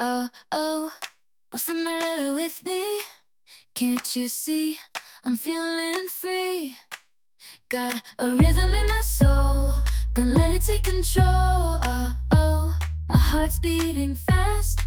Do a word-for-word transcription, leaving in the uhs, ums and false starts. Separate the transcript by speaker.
Speaker 1: Oh, oh, what's the matter with me? Can't you see I'm feeling free? Got a rhythm in my soul, don't let it take control. Oh, oh, my heart's beating fast.